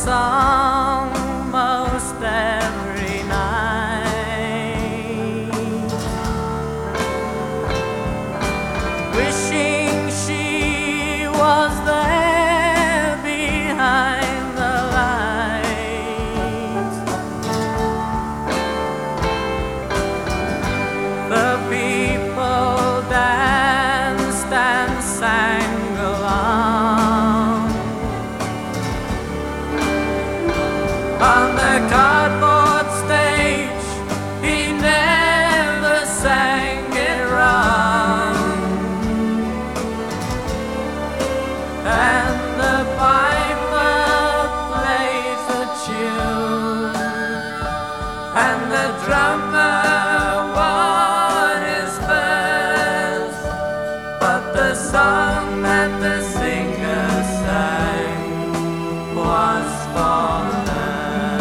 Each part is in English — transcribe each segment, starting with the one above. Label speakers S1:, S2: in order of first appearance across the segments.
S1: song most every night, wishing she was there behind the lights. The people danced and sang along on the cardboard stage. He never sang it wrong, and the piper plays a tune, and the drummer won his verse, but the song that the singer sang was for her.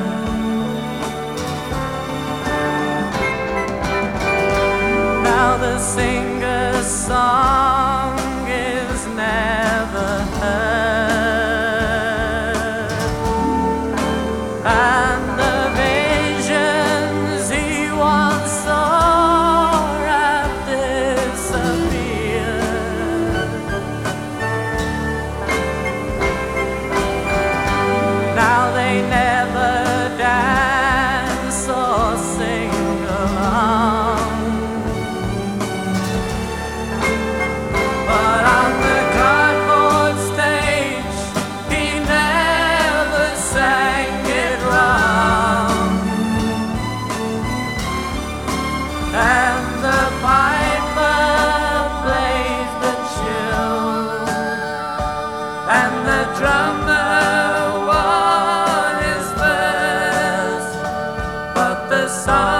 S1: Now the singer's song is never heard, and the visions he once saw have disappeared. Now they never dance or sing along, but on the cardboard stage he never sang it wrong, and the piper plays the tune, and the drummer won his verse, but the song